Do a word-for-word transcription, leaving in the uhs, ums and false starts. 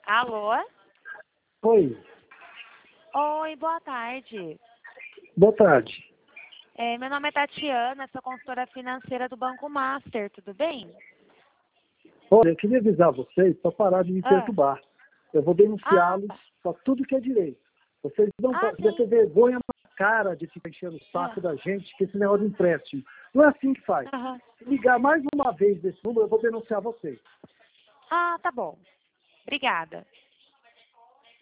Alô? Oi, Oi, boa tarde. boa tarde. É, meu nome é Tatiana, sou consultora financeira do Banco Master, tudo bem? Olha, eu queria avisar vocês para parar de me Ah, perturbar. Eu vou ah, denunciá-los tá. para tudo que é direito. Vocês não Ah, podem ter sim. vergonha na cara de ficar enchendo o Ah, saco da gente, que esse negócio de empréstimo. Não é assim que faz. aham. Se ligar mais uma vez desse número, eu vou denunciar vocês. Ah, tá bom. Obrigada.